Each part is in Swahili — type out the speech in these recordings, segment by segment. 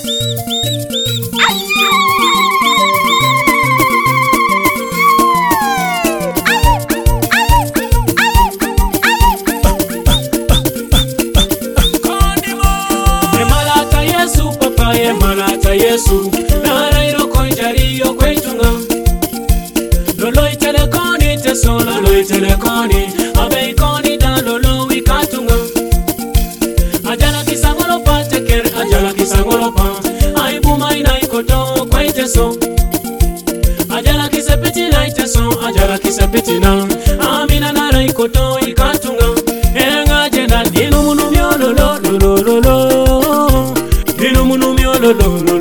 Yesu nara iroko njariyo kwetunga lolo itelekoni tesola lolo itelekoni abe ikoni da lolo wikatunga ajala kisangolo pa teker ajala kisangolo pa aibu maina ikoto kweteso ajala kisepiti na iteso ajala kisepiti na amina nara ikoto ikatunga enga jenda dinu munu miolo lolo lolo dinu munu miolo lolo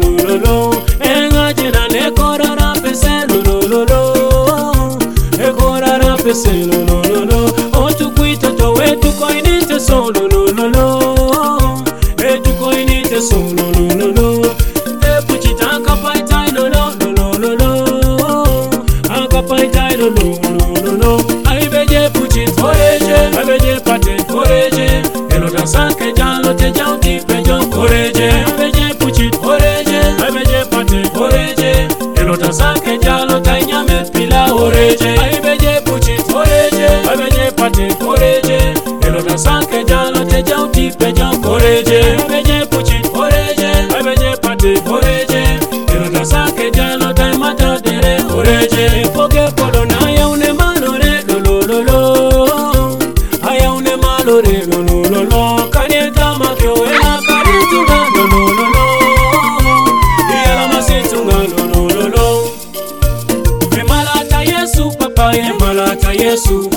no no no no o tu kuita to we tu koinite so no no no no e tu koinite so no no no no e puchita kapaita no no no no no akapaita no no no no ai beje puchit foreje ai beje pate foreje elo da sanke jalo te jauti pejo foreje ai beje puchit foreje ai beje pate foreje elo da sanke jalo ta nyame pila foreje ai beje abeje pate foreje elo da sanke jalo te jauti pejo foreje abeje puchi foreje abeje pate foreje elo da sanke jalo te mata dere foreje poke polo na yaune malore lololo ayaune malore lololo kanieta makyo ena karitunga lololo yala masitunga lololo emalata Yesu papa emalata Yesu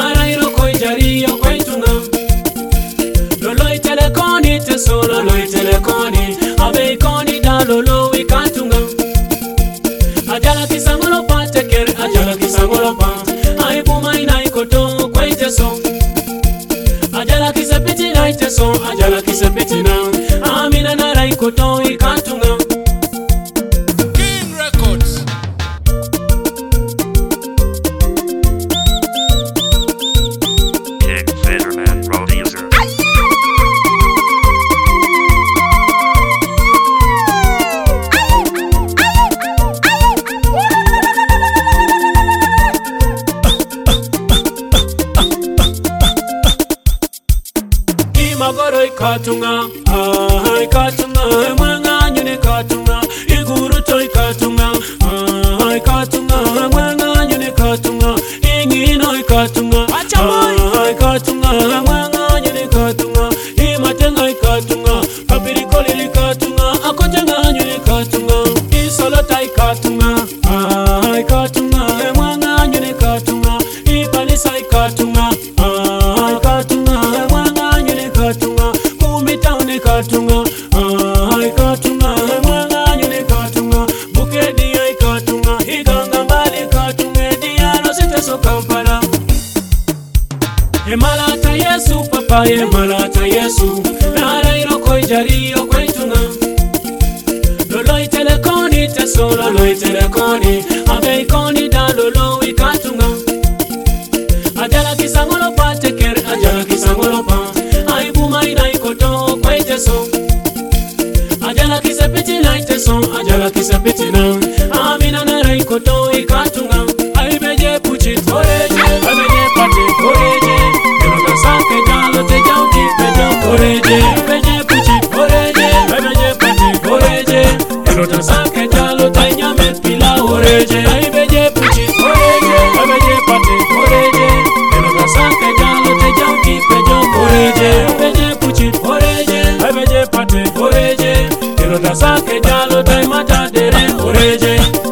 solo lo telekoni abe ikoni da lolo wikatunga ajala kisangolo pa teker ajala kisangolo pa aibu maina ikoto kweteso ajala kisepiti na iteso ajala kisepiti na amina nara ikoto ikatunga King Records King Federman producer magoro ikatunga ikatunga mwanga nyune katunga iguru to ikatunga ikatunga mwanga nyune katunga ingino ikatunga ikatunga mwanga nyune katunga imatenga ikatunga papirikoli ikatunga akotenga nyune katunga isolota ikatunga ikatunga mwanga nyune katunga ipalisa ikatunga katunga katunga mwanga nyune katunga bukedi katunga iganga mbali katunga diano siteso kampala emalata Yesu papa emalata Yesu nara iroko njariyo kwetunga lolo itelekoni teso lolo itelekoni abe ikoni da lolo wikatunga ajala kisangolo pa teker ajala kisangolo pa aibu maina ikoto kweteso ajala kisepiti na iteso ajala kisepiti na amina nara ikoto ikatunga aibeje puchit foreje aibeje pate foreje elo da sanke jalo te jauti pejo foreje aibeje puchit foreje aibeje pate foreje elo da sanke jalo te nyame pila foreje aibeje puchit foreje aibeje pate foreje elo da sanke jalo te jauti pejo foreje aibeje puchit foreje aibeje pate foreje elo da sanke jalo te mata dere foreje